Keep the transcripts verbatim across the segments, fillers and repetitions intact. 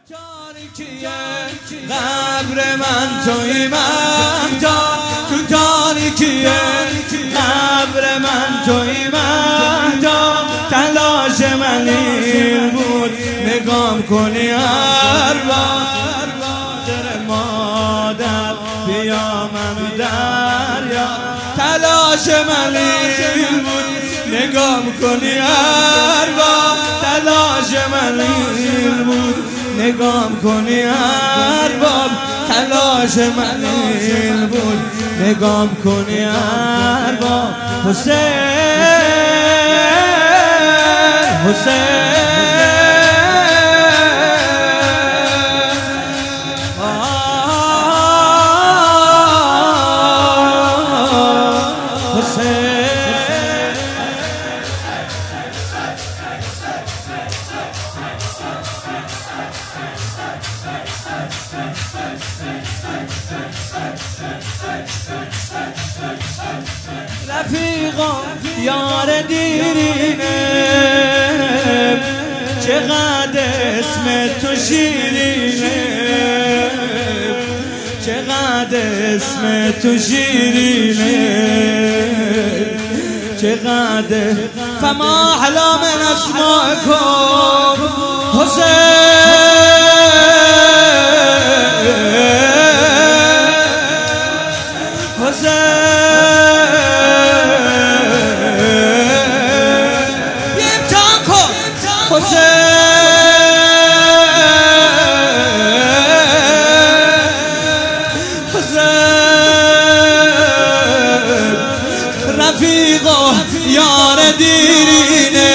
تاریکیه قبر من توی مهدا، تو تاریکیه قبر من توی مهدا. تلاش من این بود نگام کنی هر بار، مادر مادر بیا منو دریا. تلاش من این بود نگام کنی هر بار، تلاش من این بود نگام کنی هر باب. تلاش من این بود نگام کنی هر باب. حسین حسین رفیقا یار دیرینه، چقدر اسم تو شیرینه، چقدر اسم تو شیرینه، چقدر. فما حلا من اسماءکم حسین حسین. رفیقا یار دیرینه،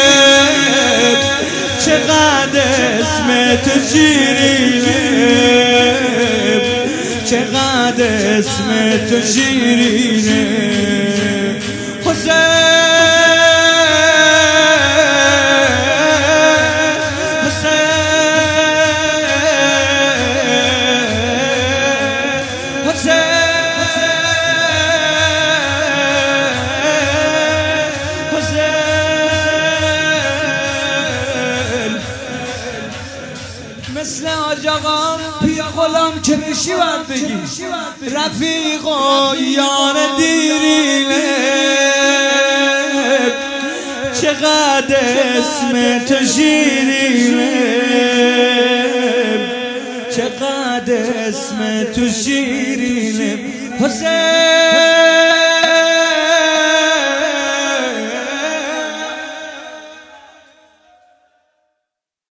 چقدر اسم تو شیرینه، چقدر اسم تو شیرینه. حسین مثل آج آقا پی غلام که بشی باید بگی رفیقا یار دیرینه، چقدر اسم تو شیرینه، چقدر اسم تو شیرینه. حسین